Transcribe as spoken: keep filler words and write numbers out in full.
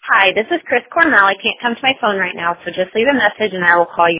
Hi, this is Chris Cornell. I can't come to my phone right now, so just leave a message and I will call you.